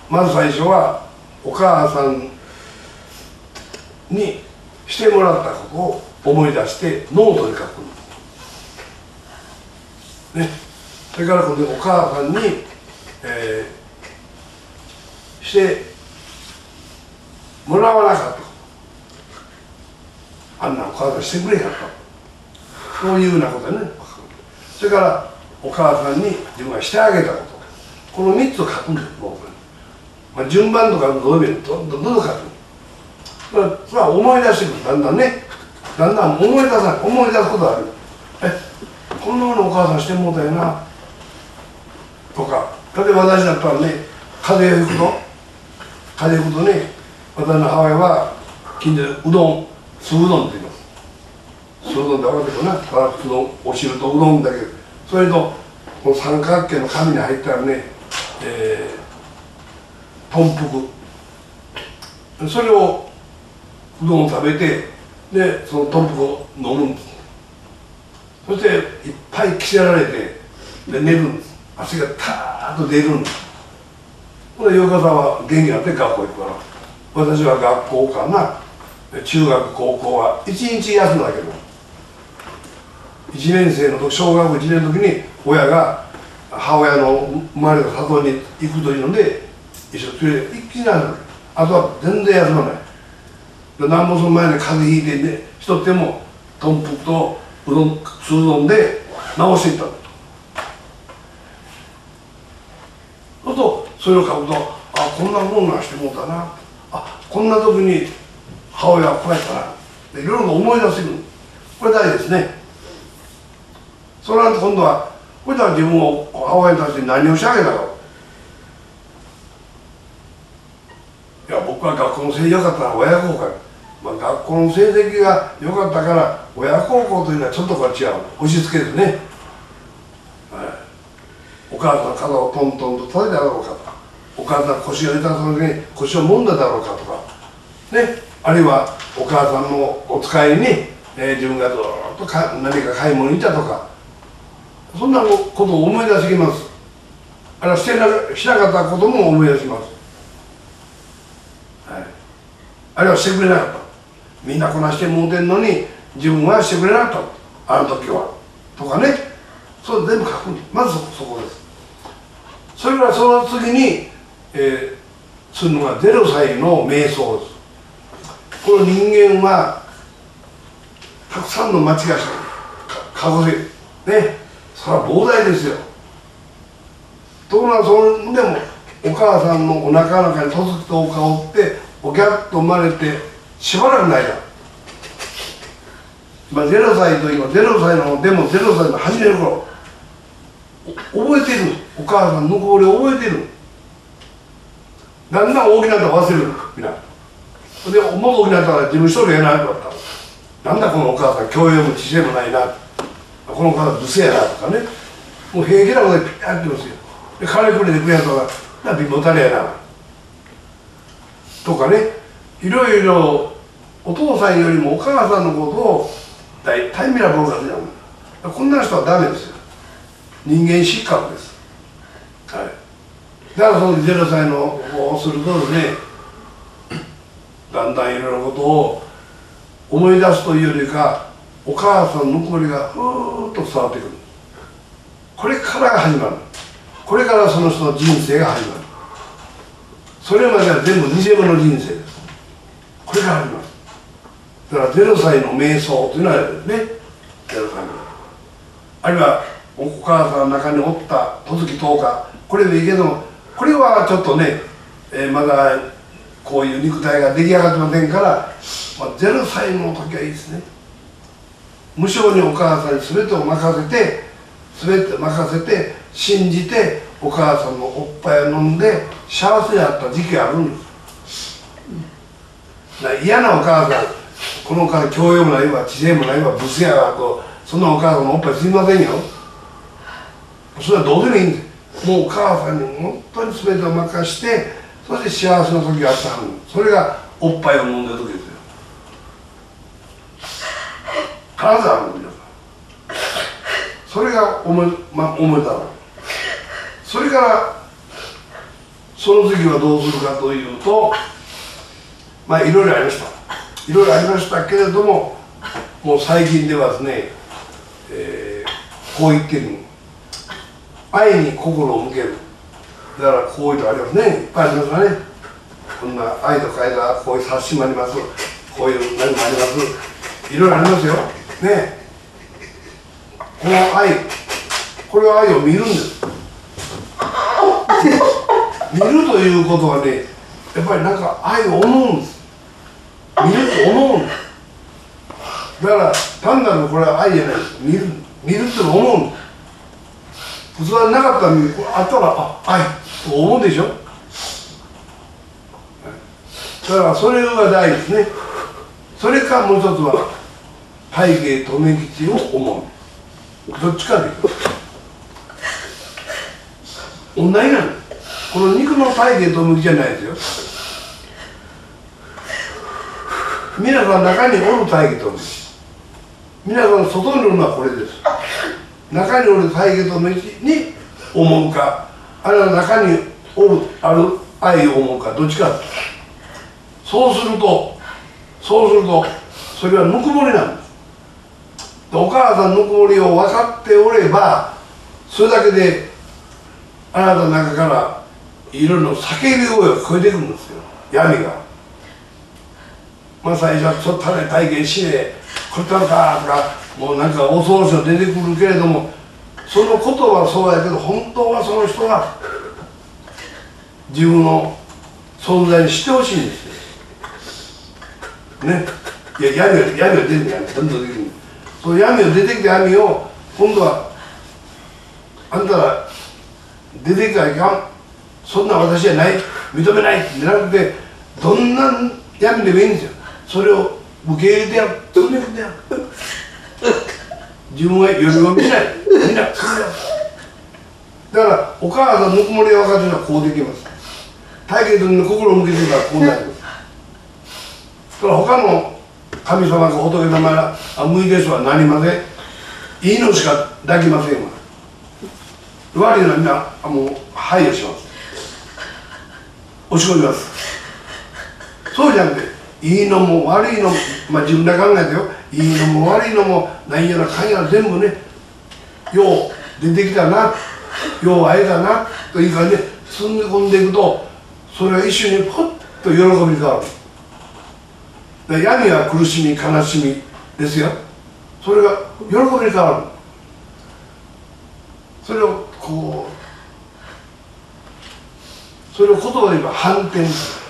まず最初はお母さんにしてもらったことを思い出してノートに書くね。それから今度お母さんに、してもらわなかった、あんなお母さんしてくれへんかった、そういうようなことでね。それからお母さんに自分がしてあげたこと、この3つを書くんです、僕は。まあ、順番とかどういうどんどん書く。それは思い出してくる、だんだんね、だんだん思い出すことがある。こんなのお母さんしてもうたよなとか、例えば私だったらね、風邪ひくとね、私の母親は近所でうどん、酢うどんって言います。酢うどんって分かってるかな、うどん、お汁とうどんだけど、それとこの三角形の紙に入ったらね、豚腹、それをうどんを食べて、でその豚腹を飲むんです。そしていっぱい着せられて、で寝るんです。汗がターッと出るんです。ほんで翌朝は元気になって学校行くから、私は学校かな、中学高校は1日休んだけど、1年生の時、小学1年の時に親が母親の生まれた里に行くというので一緒に連れて一気に休む。あとは全然休まない。でなんぼその前に風邪ひいてね、しとっても豚腹とうどん、酢うどんで治していったの。そうするとそれを書くと、あ、こんなもんなんしてもうたな、あ、こんな時に母親はこうやったな、でいろいろ思い出してくる。これ大事ですね。その後今度はこれは自分を母親に対して何をしてあげたか。いや、僕は学校の成績良かったら親孝行、まあ、学校の成績が良かったから親孝行というのはちょっとこれ違う、押し付けですね、はい、お母さんの肩をトントンと叩いただろうかとか、お母さん腰が痛そうに腰を揉んだだろうかとかね、あるいはお母さんのお使いに、自分がずっと何か買い物に行ったとか、そんなことを思い出してきます。あるいはしなかったことも思い出します、はい、あるいはしてくれなかった、みんなこなしてもうてんのに自分はしてくれなかった、あの時はとかね、それ全部書くんです。まずそこです。それからその次に、するのが0歳の瞑想です。この人間はたくさんの間違いした過去性ね、それは膨大ですよ。ところがそれでもお母さんのお腹の中にとすきとお顔っておぎゃっと生まれてしばらくの間、まあ、0歳と今0歳のでも0歳の始める頃覚えている、お母さんのこれ覚えている。だんだん大きなったら忘れるみんなで、もっと大きなったら自分一人やなとかった、なんだこのお母さん教養も知性もないな、このお母さん不正やなとかね、もう平気なことでピャッてますよ。でかれこれでくやとか貧乏たれやなとかね、いろいろお父さんよりもお母さんのことを大体見らぼうがする。こんな人はダメですよ。人間失格です、はい、だからその0歳の子をするとね、だんだんいろいろなことを思い出すというよりか、お母さんの残りがふーっと伝わってくる。これからが始まる。これからその人の人生が始まる。それまでは全部偽物の人生です。これから始まる。だから0歳の瞑想というのはね、0歳のあるいはお母さんの中におった十月10日、これでいいけども、これはちょっとね、まだこういう肉体が出来上がってませんから、まあ、0歳の時はいいですね。無償にお母さんに全てを任せて信じて、お母さんのおっぱいを飲んで幸せになった時期があるんです。嫌なお母さん、このお母さん教養もないわ、知性もないわ、ブスやわと、そんなお母さんのおっぱいすみませんよ。それはどうでもいいんです。もうお母さんに本当に全てを任して、そして幸せな時があったはず。それがおっぱいを飲んでる時ですよ。必ずあるんです。それが思いだろう。それからその次はどうするかというと、まあいろいろありました。いろいろありましたけれども、もう最近ではですね、こう言ってる、愛に心を向ける。だからこういうのありますね、いっぱいありますよね。こんな愛と書いたこういう冊子もあります。こういう何もあります。いろいろありますよ。ね。この愛、これは愛を見るんです。見るということはね、やっぱりなんか愛を思うんです。見ると思うんです。だから単なるこれは愛じゃないです。見るって思うんです。普通はなかったのにあったら愛と思うでしょ。だからそれが大事ですね。それかもう一つは大義留吉を思う。どっちかでいく。同じなんです。この肉の大義留吉じゃないですよ。皆さん中におる大義留吉。皆さん外におるのはこれです。中におる大義留吉に思うか、あるいは中にある愛を思うか、どっちか。そうするとそれはぬくもりなんです。お母さんのぬくもりを分かっておれば、それだけであなたの中からいろいろ叫び声が聞こえてくるんですよ、闇が。まあ最初はちょっと体験しねこれたのかとか、もうなんか恐ろしいの出てくるけれども、その言葉はそうやけど、本当はその人は自分の存在にしてほしいんですよね。いや、闇が出てくる、どんどん出てくる。その闇を出てきた闇を今度はあんたら出てきたらいかん、そんな私じゃない、認めないってなくて、どんな闇でもいいんですよ。それを受け入れてやる、止めてやる。自分はよりを見ない、みんなそれやる。だからお母さんのぬくもりが分かってるのはこうできます。大義の心を向けてるからこうなります。だから他の神様か仏様が向いてる人はなりません。いいのしか抱きませんわ。悪いのはみんなもう排除します。押し込みます。そうじゃなくて、いいのも悪いのも、まあ自分で考えてよ、いいのも悪いのも何やらかんやら全部ね、よう出てきたな、よう会えたなという感じで進んで込んでいくと、それが一瞬にポッと喜びに変わる。闇は苦しみ悲しみですよ。それが喜びに変わる。それをこう、それを言葉で言えば反転、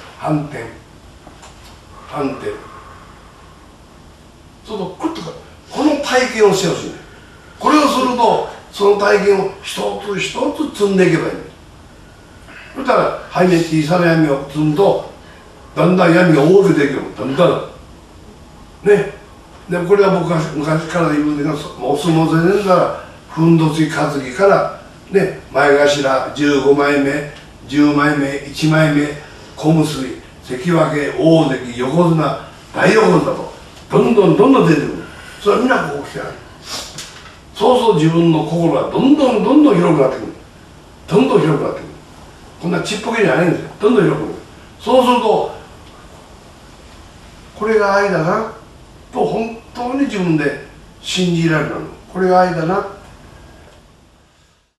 そうするとクッとこの体験をしてほしい。これをするとその体験を一つ一つ積んでいけばいい。そしたら背面小さな闇を積むとだんだん闇が大きくできる。だんだんね。でこれは僕が昔から言うんだけど、お相撲でならふんどし担ぎからね、前頭15枚目10枚目1枚目小結関脇大関横綱大横綱とどんどん出てくる。それはみんなこう来てある。そうそう自分の心がどんどん広くなってくる。どんどん広くなってくる。こんなちっぽけじゃないんですよ。どんどん広くなる。そうするとこれが愛だなと本当に自分で信じられるの。これが愛だな。